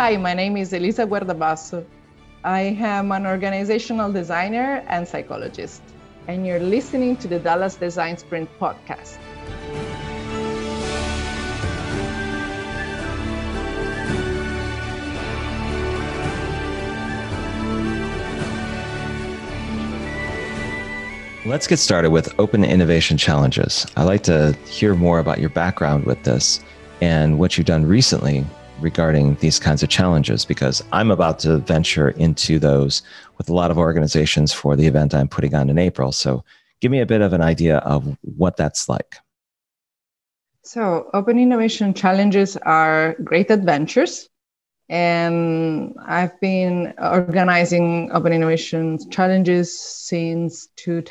Hi, my name is Elisa Guardabasso. I am an organizational designer and psychologist, and you're listening to the Dallas Design Sprint podcast. Let's get started with Open Innovation Challenges. I'd like to hear more about your background with this and what you've done recently regarding these kinds of challenges, because I'm about to venture into those with a lot of organizations for the event I'm putting on in April. So give me a bit of an idea of what that's like. So Open Innovation Challenges are great adventures. And I've been organizing Open Innovation Challenges since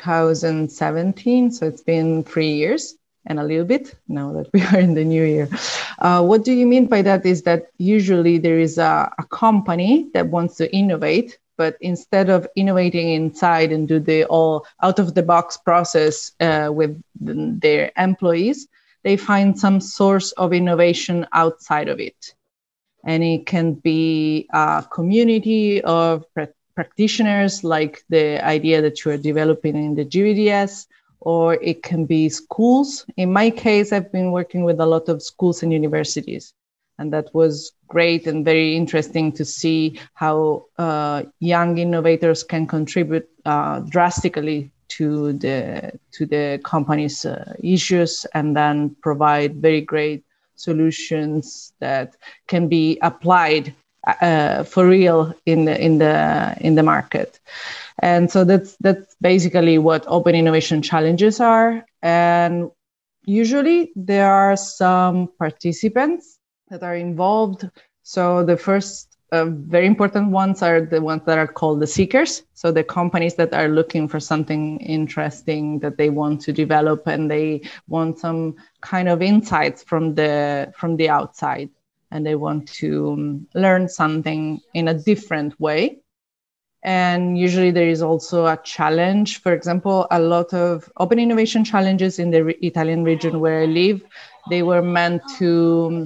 2017. So it's been 3 years and a little bit now that we are in the new year. What do you mean by that is that usually there is a company that wants to innovate, but instead of innovating inside and do the all out of the box process with their employees, they find some source of innovation outside of it. And it can be a community of practitioners, like the idea that you are developing in the GVDS, or it can be schools. In my case, I've been working with a lot of schools and universities. And that was great and very interesting to see how young innovators can contribute drastically to the company's issues, and then provide very great solutions that can be applied for real in the market. And so that's basically what Open Innovation Challenges are. And usually there are some participants that are involved. So the first very important ones are the ones that are called the seekers. So the companies that are looking for something interesting that they want to develop, and they want some kind of insights from the outside, and they want to learn something in a different way. And usually there is also a challenge. For example, a lot of Open Innovation Challenges in the Italian region where I live, they were meant to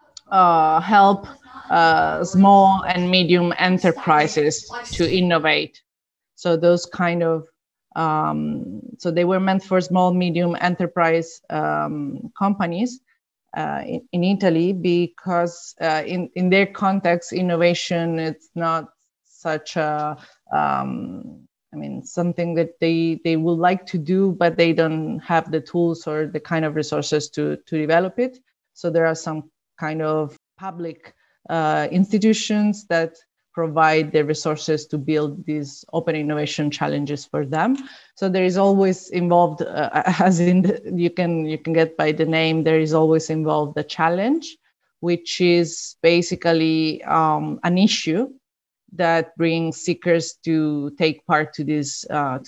help small and medium enterprises to innovate. So those kind of, so they were meant for small, medium enterprise companies in Italy, because in their context, innovation, it's not such a, something that they would like to do, but they don't have the tools or the kind of resources to develop it. So there are some kind of public institutions that provide the resources to build these Open Innovation Challenges for them. So there is always involved, as in you can get by the name, there is always involved the challenge, which is basically an issue that brings seekers to take part to this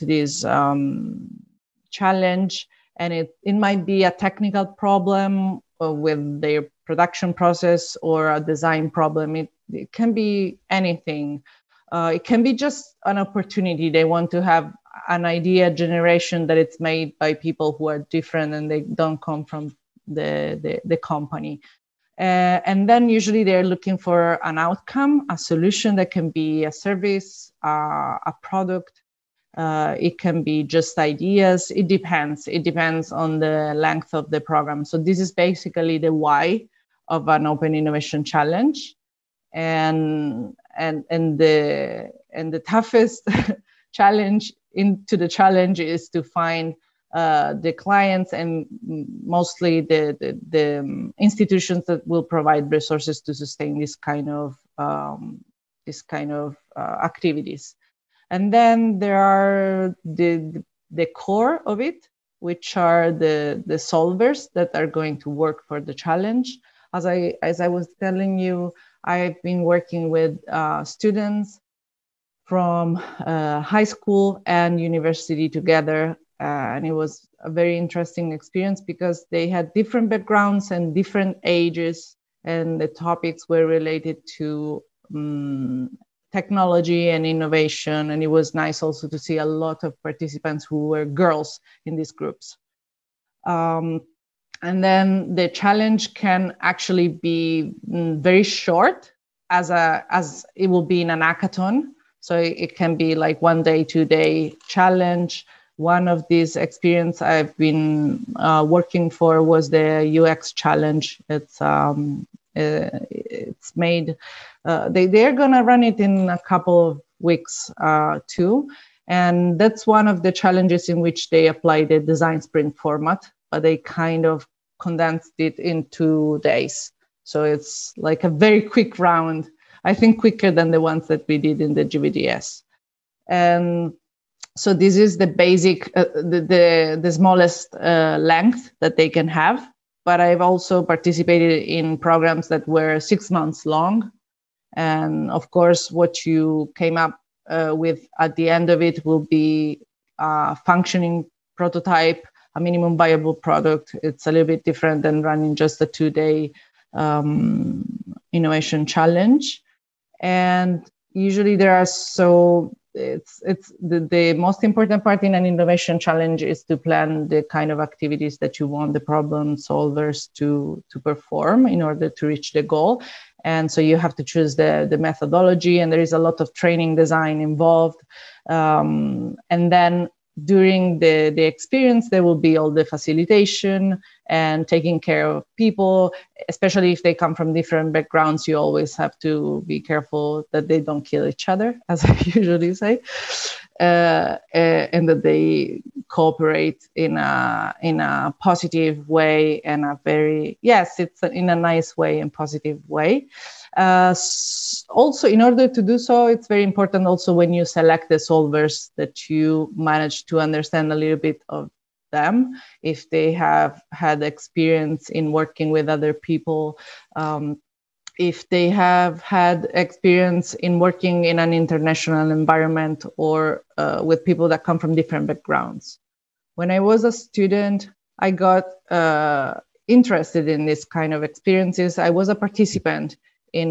challenge. And it might be a technical problem with their production process, or a design problem. It can be anything. It can be just an opportunity. They want to have an idea generation that it's made by people who are different and they don't come from the company. And then usually they're looking for an outcome, a solution that can be a service, a product. It can be just ideas. It depends. It depends on the length of the program. So this is basically the why of an Open Innovation Challenge. And the toughest challenge into the challenge is to find the clients, and mostly the institutions that will provide resources to sustain this kind of activities. And then there are the core of it, which are the solvers that are going to work for the challenge. As I was telling you, I've been working with students from high school and university together. And it was a very interesting experience because they had different backgrounds and different ages, and the topics were related to technology and innovation. And it was nice also to see a lot of participants who were girls in these groups. And then the challenge can actually be very short. as it will be in an hackathon. So it can be like 1 day, 2 day challenge. One of these experience I've been working for was the UX challenge. It's made. They're gonna run it in a couple of weeks too, and that's one of the challenges in which they apply the design sprint format, but they kind of condensed it in 2 days. So it's like a very quick round. I think quicker than the ones that we did in the GVDS. And so this is the basic, the smallest length that they can have. But I've also participated in programs that were 6 months long. And of course, what you came up with at the end of it will be a functioning prototype, a minimum viable product. It's a little bit different than running just a 2-day innovation challenge. And usually there are it's the most important part in an innovation challenge is to plan the kind of activities that you want the problem solvers to perform in order to reach the goal. And so you have to choose the methodology, and there is a lot of training design involved. And then during the experience, there will be all the facilitation and taking care of people, especially if they come from different backgrounds. You always have to be careful that they don't kill each other, as I usually say, and that they cooperate in a positive way and in a nice way and positive way. Also, in order to do so, it's very important also when you select the solvers that you manage to understand a little bit of them, if they have had experience in working with other people, if they have had experience in working in an international environment or with people that come from different backgrounds. When I was a student, I got interested in this kind of experiences. I was a participant in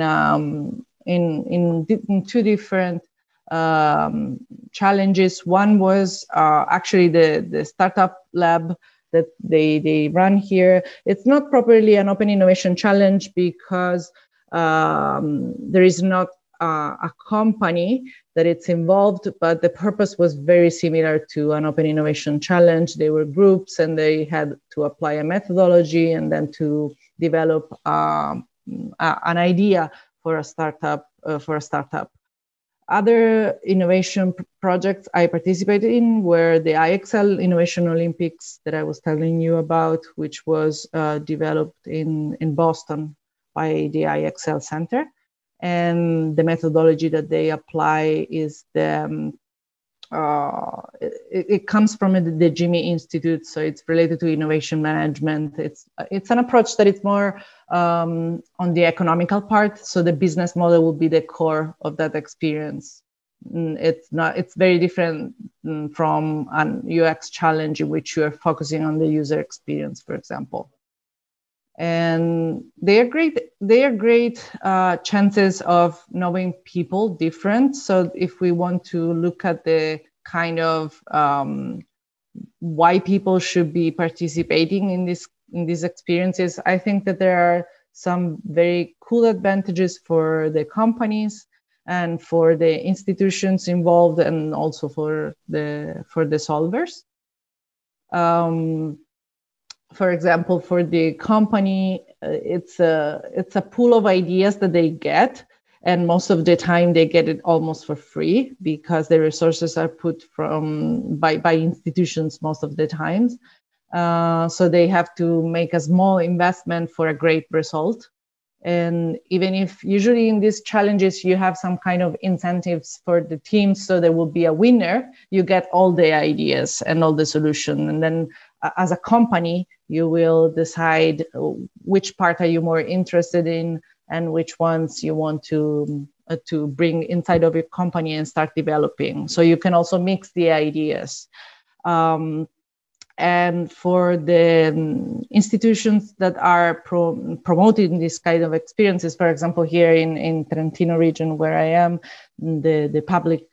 2 different challenges. One was actually the startup lab that they run here. It's not properly an open innovation challenge because there is not a company that it's involved, but the purpose was very similar to an open innovation challenge. They were groups and they had to apply a methodology and then to develop an idea for a startup. Other innovation projects I participated in were the IXL Innovation Olympics that I was telling you about, which was developed in Boston by the IXL Center. And the methodology that they apply is it comes from the Jimmy Institute, so it's related to innovation management. It's an approach that is more on the economical part, so the business model will be the core of that experience. It's very different from an UX challenge in which you are focusing on the user experience, for example. And they are great chances of knowing people different. So if we want to look at the kind of why people should be participating in these experiences, I think that there are some very cool advantages for the companies and for the institutions involved, and also for the solvers. For example, for the company, it's a pool of ideas that they get, and most of the time they get it almost for free because the resources are put by institutions most of the times. So they have to make a small investment for a great result. And even if usually in these challenges you have some kind of incentives for the team, so there will be a winner, you get all the ideas and all the solution, and then as a company, you will decide which part are you more interested in and which ones you want to bring inside of your company and start developing. So you can also mix the ideas. And for the institutions that are promoting this kind of experiences, for example, here in Trentino region where I am, the public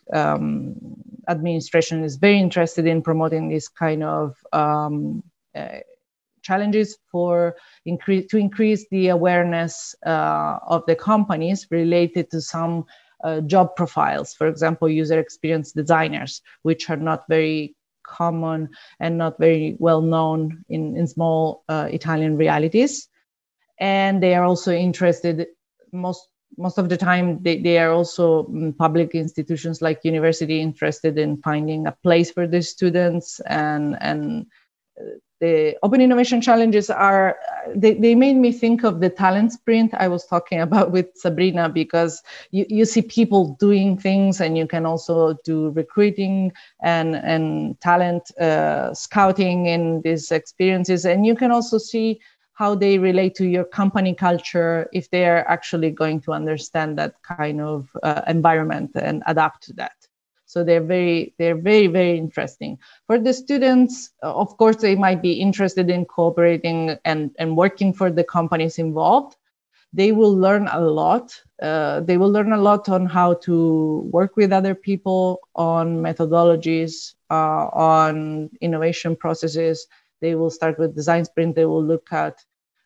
administration is very interested in promoting this kind of challenges to increase the awareness of the companies related to some job profiles. For example, user experience designers, which are not very common and not very well known in small Italian realities. And they are also interested, most of the time, they are also public institutions like university interested in finding a place for the students. And the Open Innovation Challenges they made me think of the talent sprint I was talking about with Sabrina, because you see people doing things, and you can also do recruiting and talent scouting in these experiences. And you can also see how they relate to your company culture, if they are actually going to understand that kind of environment and adapt to that. So they're very, very interesting. For the students, of course, they might be interested in cooperating and working for the companies involved. They will learn a lot. They will learn a lot on how to work with other people, on methodologies, on innovation processes. They will start with design sprint. They will look at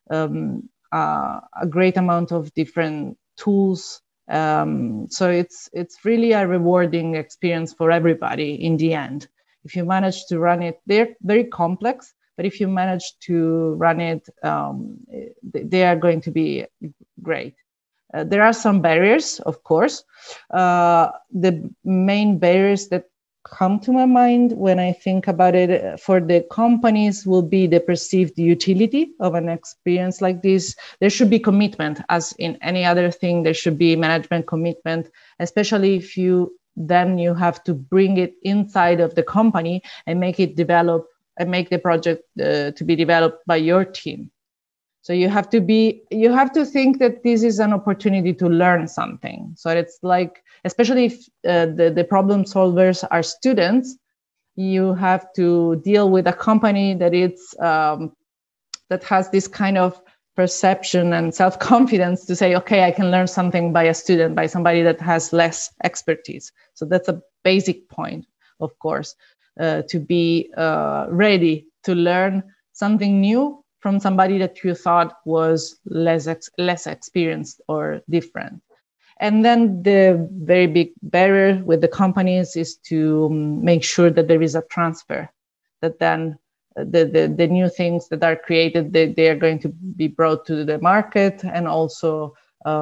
a great amount of different tools. So it's really a rewarding experience for everybody in the end. If you manage to run it, they're very complex, but if you manage to run it, they are going to be great. There are some barriers, of course. The main barriers that come to my mind when I think about it for the companies will be the perceived utility of an experience like this. There should be commitment, as in any other thing. There should be management commitment, especially if you have to bring it inside of the company and make it develop and make the project to be developed by your team. So you have to think that this is an opportunity to learn something. So it's like, especially if the problem solvers are students, you have to deal with a company that that has this kind of perception and self-confidence to say, okay, I can learn something by a student, by somebody that has less expertise. So that's a basic point, of course, to be ready to learn something new from somebody that you thought was less experienced or different. And then the very big barrier with the companies is to make sure that there is a transfer, that then the new things that are created, they are going to be brought to the market, and also,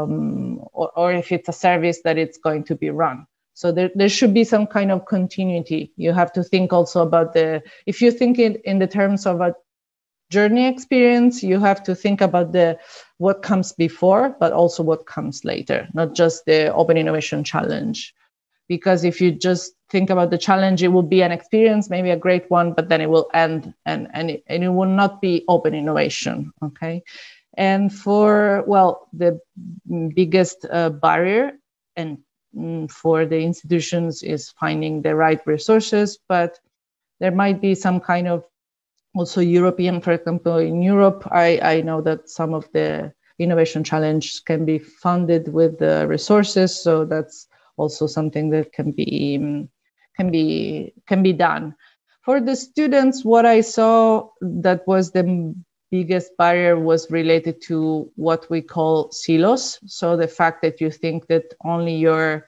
or if it's a service, that it's going to be run. So there should be some kind of continuity. You have to think also about if you think in the terms of a journey experience, you have to think about what comes before, but also what comes later, not just the Open Innovation Challenge. Because if you just think about the challenge, it will be an experience, maybe a great one, but then it will end, and it will not be open innovation. Okay. And the biggest barrier and for the institutions is finding the right resources, but there might be some kind of also European, for example, in Europe, I know that some of the innovation challenges can be funded with the resources. So that's also something that can be done. For the students, what I saw that was the biggest barrier was related to what we call silos. So the fact that you think that only your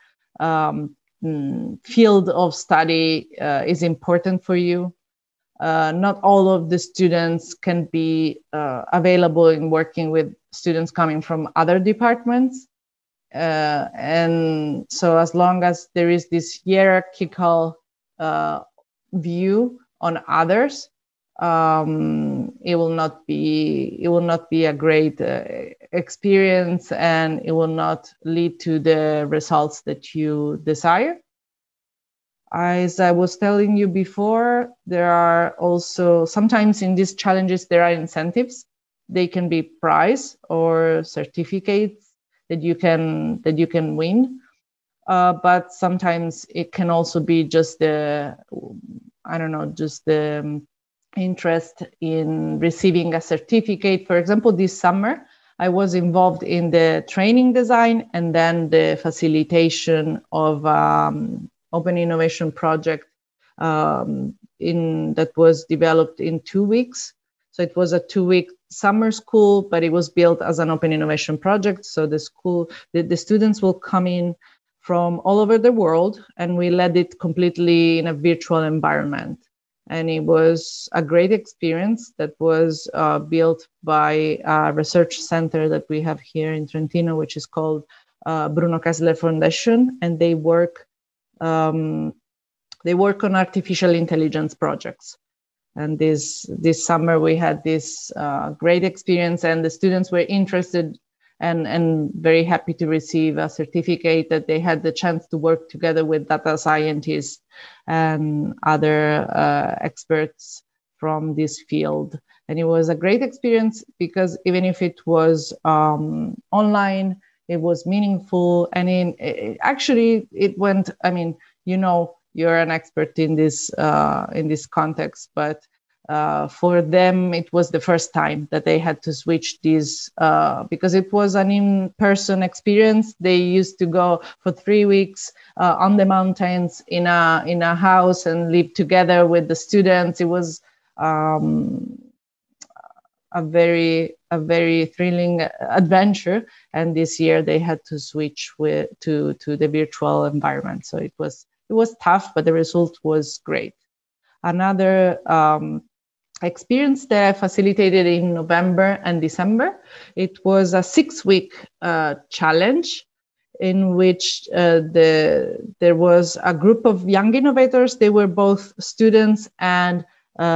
field of study is important for you. Not all of the students can be available in working with students coming from other departments. And so as long as there is this hierarchical view on others, it will not be a great experience, and it will not lead to the results that you desire. As I was telling you before, there are also sometimes in these challenges, there are incentives. They can be prize or certificates that you can win. But sometimes it can also be just the interest in receiving a certificate. For example, this summer, I was involved in the training design and then the facilitation of Open Innovation project that was developed in 2 weeks. So it was a 2-week summer school, but it was built as an open innovation project. So the students will come in from all over the world, and we led it completely in a virtual environment. And it was a great experience that was built by a research center that we have here in Trentino, which is called Bruno Kessler Foundation, and they work on artificial intelligence projects. And this summer we had this great experience, and the students were interested and very happy to receive a certificate that they had the chance to work together with data scientists and other experts from this field. And it was a great experience because even if it was online, it was meaningful. And actually it went, I mean, you're an expert in this context, but for them it was the first time that they had to switch this because it was an in-person experience. They used to go for 3 weeks on the mountains in a house and live together with the students. It was a very thrilling adventure, and this year they had to switch to the virtual environment. So it was tough, but the result was great. Another experience that I facilitated in November and December, it was a 6-week challenge in which there was a group of young innovators. They were both students and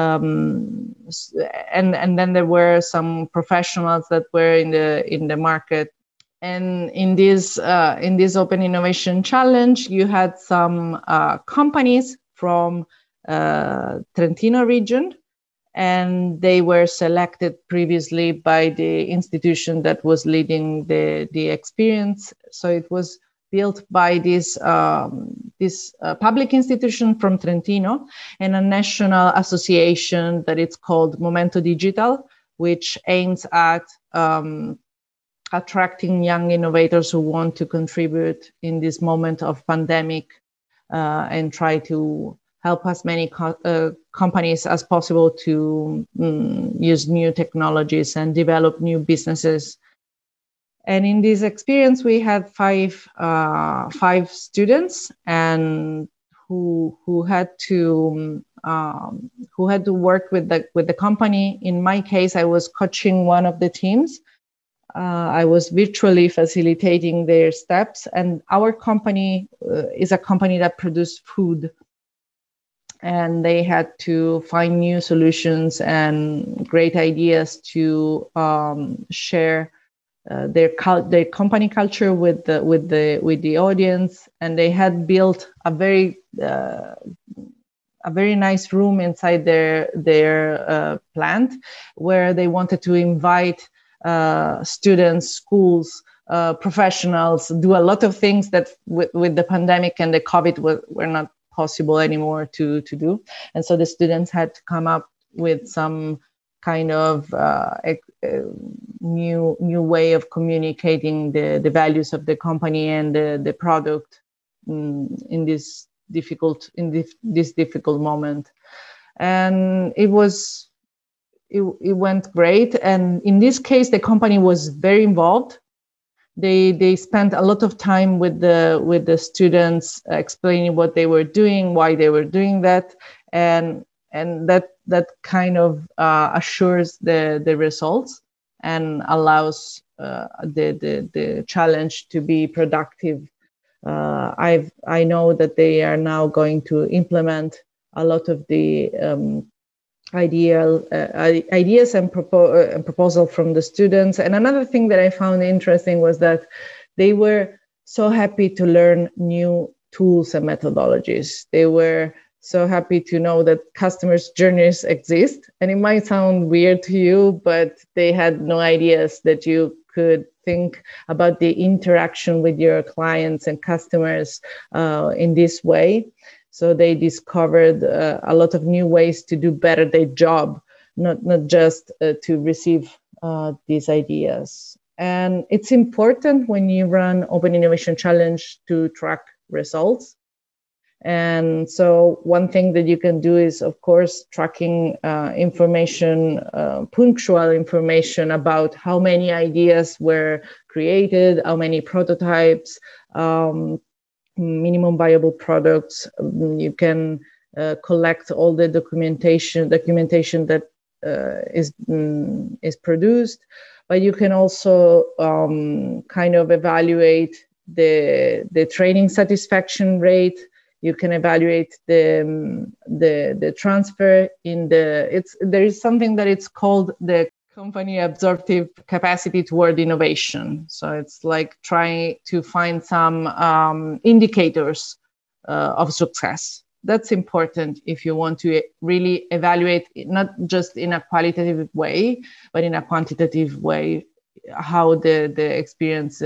then there were some professionals that were in the market. And in this Open Innovation Challenge, you had some companies from Trentino region, and they were selected previously by the institution that was leading the experience. So it was built by this public institution from Trentino and a national association that it's called Momento Digital, which aims at attracting young innovators who want to contribute in this moment of pandemic and try to help as many companies as possible to use new technologies and develop new businesses. And in this experience, we had five students and who had to work with the company. In my case, I was coaching one of the teams. I was virtually facilitating their steps, and our company is a company that produces food, and they had to find new solutions and great ideas to share their company culture with the audience. And they had built a very nice room inside their plant where they wanted to invite students, schools, professionals, do a lot of things that with the pandemic and the COVID were not possible anymore to do. And so the students had to come up with some kind of new way of communicating the values of the company and the product in this difficult moment. And it went great. And in this case, the company was very involved. They spent a lot of time with the students, explaining what they were doing, why they were doing that, and that kind of assures the results and allows the challenge to be productive. I know that they are now going to implement a lot of the ideas and proposal from the students. And another thing that I found interesting was that they were so happy to learn new tools and methodologies. They were so happy to know that customers' journeys exist. And it might sound weird to you, but they had no ideas that you could think about the interaction with your clients and customers in this way. So they discovered a lot of new ways to do better their job, not just to receive these ideas. And it's important when you run Open Innovation Challenge to track results. And so one thing that you can do is, of course, tracking information, punctual information about how many ideas were created, how many prototypes, minimum viable products. You can collect all the documentation that is produced, but you can also kind of evaluate the training satisfaction rate. You can evaluate the transfer in there is something that it's called the company absorptive capacity toward innovation. So it's like trying to find some indicators of success. That's important if you want to really evaluate, not just in a qualitative way, but in a quantitative way, how the experience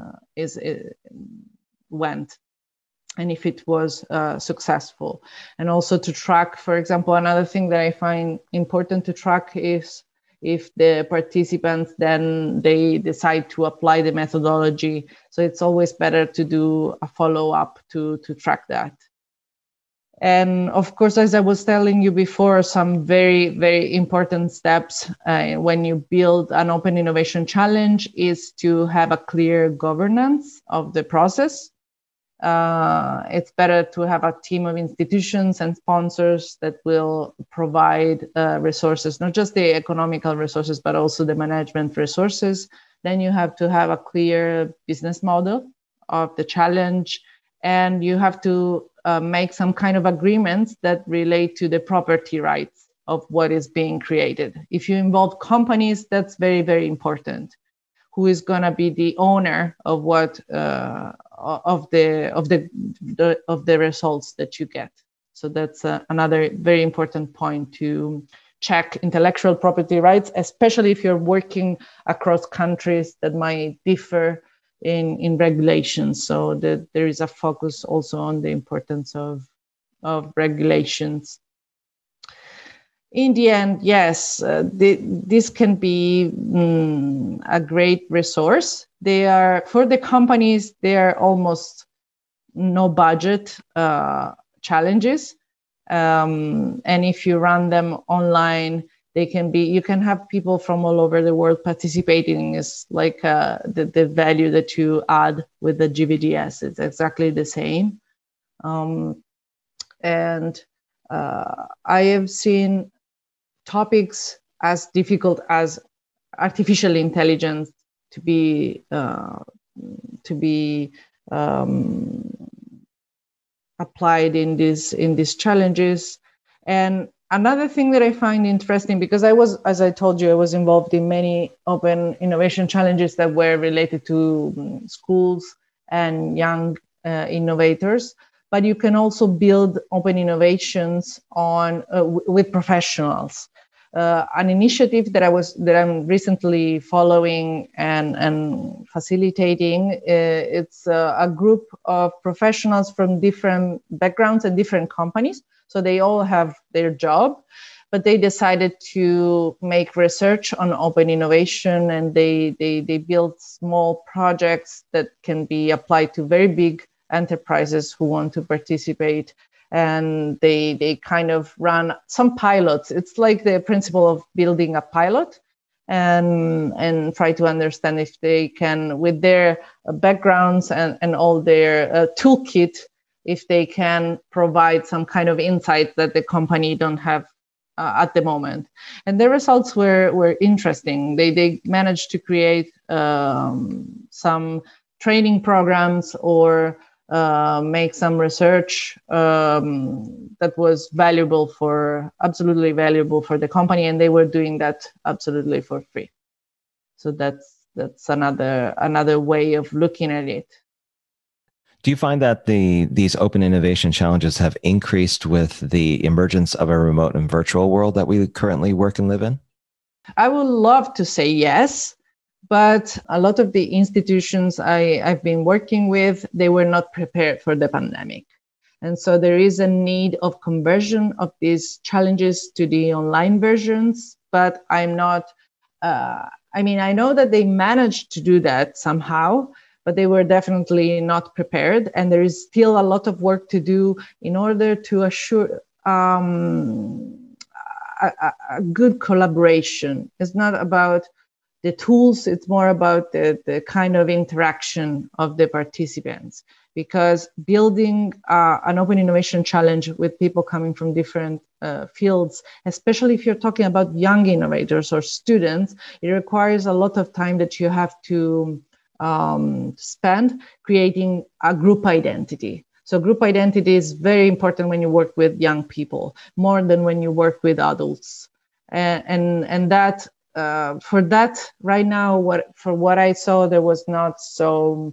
went, and if it was successful. And also to track, for example, another thing that I find important to track is if the participants then they decide to apply the methodology. So it's always better to do a follow-up to track that. And of course, as I was telling you before, some very, very important steps when you build an open innovation challenge is to have a clear governance of the process. It's better to have a team of institutions and sponsors that will provide resources, not just the economical resources, but also the management resources. Then you have to have a clear business model of the challenge, and you have to make some kind of agreements that relate to the property rights of what is being created. If you involve companies, that's very, very important. Who is going to be the owner of what of the results that you get? So that's another very important point to check intellectual property rights, especially if you're working across countries that might differ in regulations. So that there is a focus also on the importance of regulations. In the end, yes, this can be a great resource. They are, for the companies, they are almost no budget challenges. And if you run them online, you can have people from all over the world participating. Is like the value that you add with the GVDS. It's exactly the same. And I have seen topics as difficult as artificial intelligence to be applied in these challenges. And another thing that I find interesting, because as I told you, I was involved in many open innovation challenges that were related to schools and young innovators. But you can also build open innovations with professionals. An initiative that I'm recently following and facilitating. It's a group of professionals from different backgrounds and different companies. So they all have their job, but they decided to make research on open innovation, and they built small projects that can be applied to very big enterprises who want to participate. And they kind of run some pilots. It's like the principle of building a pilot and try to understand if they can, with their backgrounds and all their toolkit, if they can provide some kind of insight that the company don't have at the moment. And the results were interesting. They managed to create some training programs or make some research that was absolutely valuable for the company, and they were doing that absolutely for free. So that's another way of looking at it. Do you find that these open innovation challenges have increased with the emergence of a remote and virtual world that we currently work and live in? I would love to say yes. But a lot of the institutions I've been working with, they were not prepared for the pandemic. And so there is a need of conversion of these challenges to the online versions, but I'm not, I know that they managed to do that somehow, but they were definitely not prepared. And there is still a lot of work to do in order to assure a good collaboration. It's not about the tools, it's more about the kind of interaction of the participants. Because building an open innovation challenge with people coming from different fields, especially if you're talking about young innovators or students, it requires a lot of time that you have to spend creating a group identity. So group identity is very important when you work with young people, more than when you work with adults. And that, for that, right now, for what I saw, there was not so,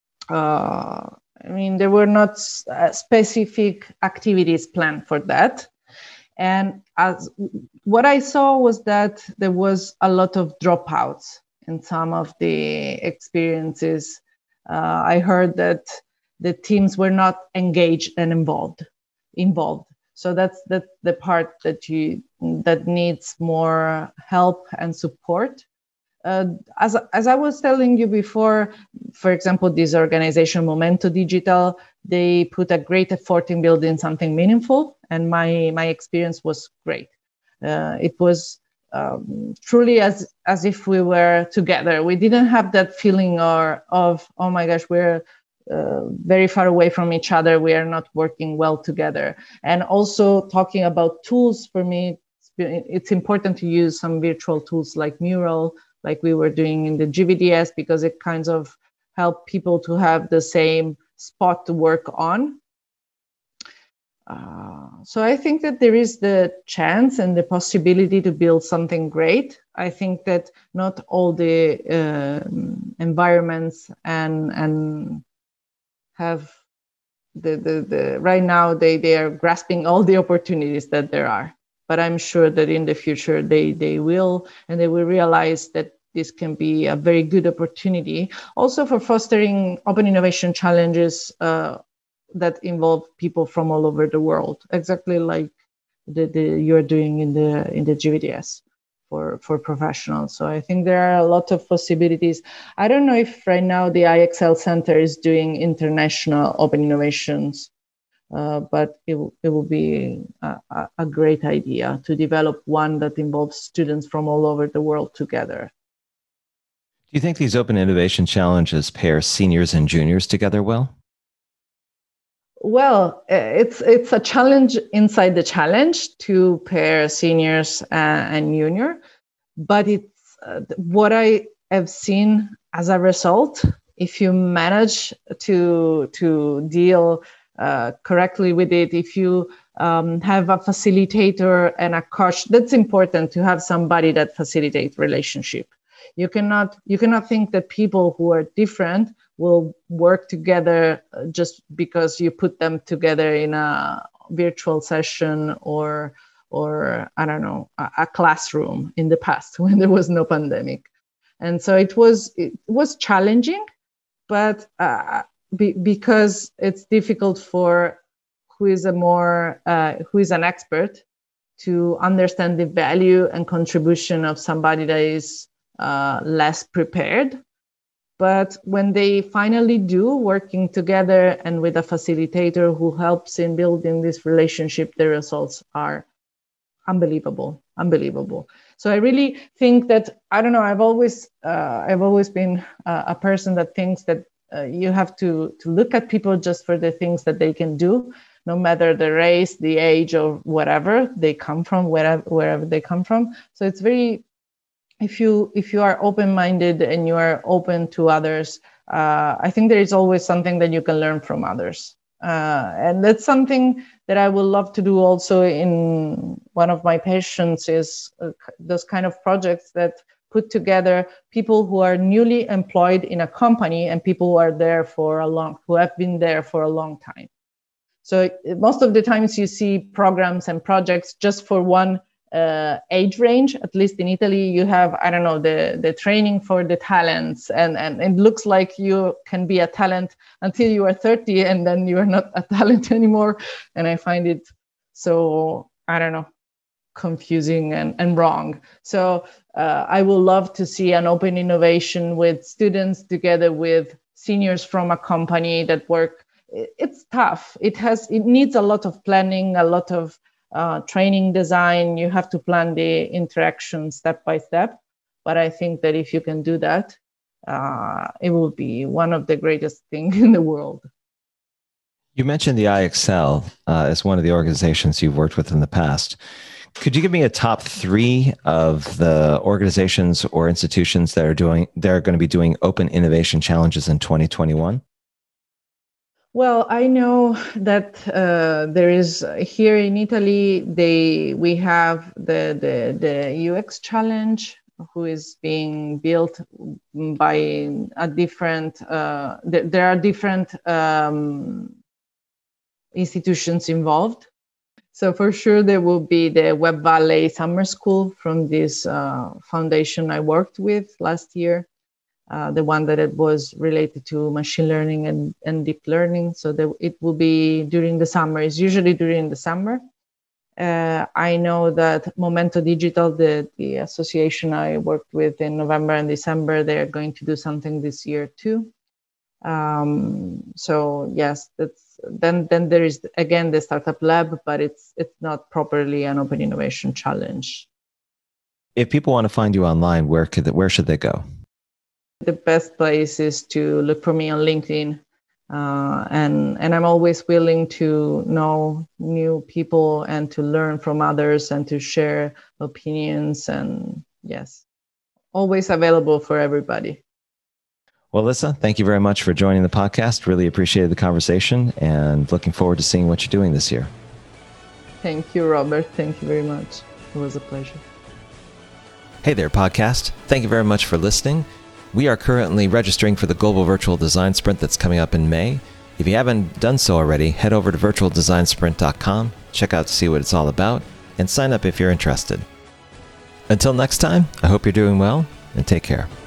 there were not specific activities planned for that. And as what I saw was that there was a lot of dropouts in some of the experiences. I heard that the teams were not engaged and involved. So that's the part that needs more help and support. As I was telling you before, for example, this organization Momento Digital, they put a great effort in building something meaningful, and my experience was great. It was truly as if we were together. We didn't have that feeling of oh my gosh, we're very far away from each other. We are not working well together. And also talking about tools, for me, it's important to use some virtual tools like Mural, like we were doing in the GVDS, because it kind of help people to have the same spot to work on. So I think that there is the chance and the possibility to build something great. I think that not all the environments and have the right now they are grasping all the opportunities that there are. But I'm sure that in the future they will, and they will realize that this can be a very good opportunity also for fostering open innovation challenges that involve people from all over the world, exactly like you're doing in the GVDS for professionals. So I think there are a lot of possibilities. I don't know if right now the IXL Center is doing international open innovations, but it will be a great idea to develop one that involves students from all over the world together. Do you think these open innovation challenges pair seniors and juniors together well? Well, it's a challenge inside the challenge to pair seniors and junior, but it's what I have seen as a result. If you manage to deal correctly with it, if you have a facilitator and a coach, that's important to have somebody that facilitates relationship. You cannot think that people who are different will work together just because you put them together in a virtual session or I don't know, a classroom in the past when there was no pandemic. And so it was challenging, but because it's difficult for who is an expert to understand the value and contribution of somebody that is less prepared. But when they finally do, working together and with a facilitator who helps in building this relationship, the results are unbelievable. So I really think that, I don't know, I've always been a person that thinks that you have to look at people just for the things that they can do, no matter the race, the age, or whatever they come from, wherever they come from. So it's very, if you are open-minded and you are open to others, I think there is always something that you can learn from others. And that's something that I would love to do also in one of my passions, is those kind of projects that put together people who are newly employed in a company and people who are there who have been there for a long time. So most of the times you see programs and projects just for one age range. At least in Italy, you have, I don't know, the training for the talents, and it looks like you can be a talent until you are 30, and then you are not a talent anymore. And I find it so, I don't know, confusing and wrong. So I would love to see an open innovation with students together with seniors from a company that work. It's tough. It needs a lot of planning, a lot of training design. You have to plan the interaction step by step. But I think that if you can do that, it will be one of the greatest things in the world. You mentioned the IXL as one of the organizations you've worked with in the past. Could you give me a top 3 of the organizations or institutions that are going to be doing open innovation challenges in 2021? Well, I know that there is here in Italy. We have the UX challenge, who is being built by a different. There are different institutions involved. So for sure, there will be the Web Valley Summer School from this foundation I worked with last year. The one that it was related to machine learning and deep learning. So it will be during the summer. It's usually during the summer. I know that Momento Digital, the association I worked with in November and December, they're going to do something this year too. So yes, then there is again the Startup Lab, but it's not properly an open innovation challenge. If people want to find you online, where should they go? The best place is to look for me on LinkedIn. And I'm always willing to know new people and to learn from others and to share opinions. And yes, always available for everybody. Well, Lisa, thank you very much for joining the podcast. Really appreciated the conversation and looking forward to seeing what you're doing this year. Thank you, Robert. Thank you very much. It was a pleasure. Hey there, podcast. Thank you very much for listening. We are currently registering for the Global Virtual Design Sprint that's coming up in May. If you haven't done so already, head over to virtualdesignsprint.com, check out to see what it's all about, and sign up if you're interested. Until next time, I hope you're doing well, and take care.